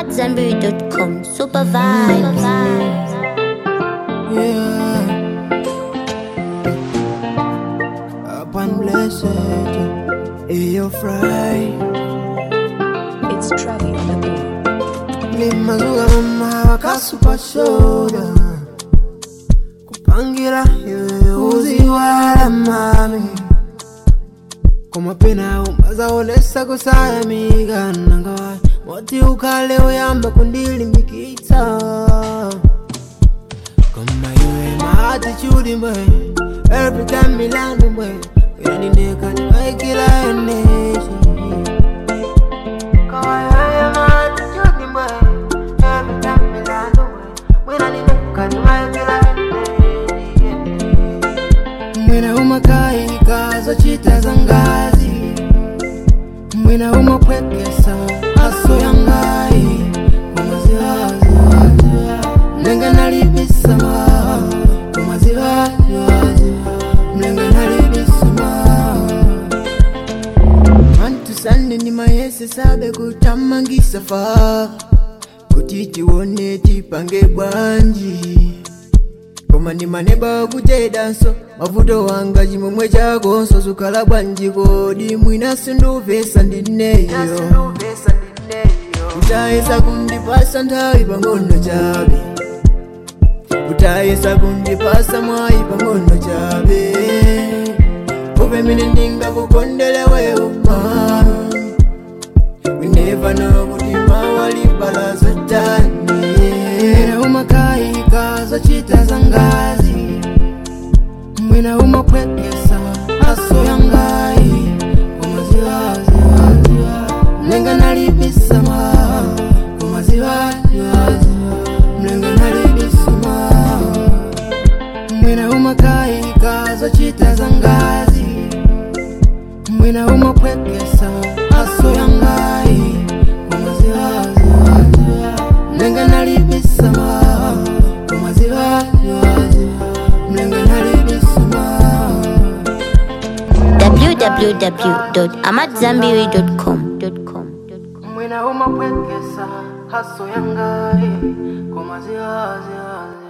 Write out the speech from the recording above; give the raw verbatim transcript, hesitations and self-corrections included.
at Zanberry dot com. Super vibes. Yeah. Upon blessed, you're fry. It's Travi on the beat. Limazuga mama wakasupa soda kupangira yewe uziwala mami kumapena umaza olesa kusaya migana ngawa moti ukale uyamba kundilimbikitsa kama yewe my attitude mbwe every time milando mbwe yanindeka niwaikila eneshi kama yewe my attitude mbwe every time milando mbwe yanindeka niwaikila eneshi mwina umakai kazo chita za ngazi mwina umakwekesa aso ya ngai kumaziwazi mlenga nalibisama kumaziwazi mlenga nalibisama mantu sande ni mayese sabe kutamangisa fa kutiti wone tipange banji koma ni maneba kujedanso mavuto wanga chimomwe chako sozukala bwanji kodi mwina sinduvesa ndineyo utayesa kundipasa nthawi pang'ono chabe utayesa kundipasa mwayi pang'ono chabe upemene ndingakukondele wewe mama we never know kuti mawalibala zotani mwina umakai kazo chita za ngazi mwina umakwekesa aso ya ngai kumaziwazi mlenga nalibisama kumaziwazi mlenga nalibisama mwina umakai kazo chita za ngazi mwina umakwekesa aso ya ngai kumaziwazi mlenga nalibisama kumaziwazi mlenga nalibisama w w w dot amat zanberry dot com. mwina umakwekesa aso ya ngai kumaziwazi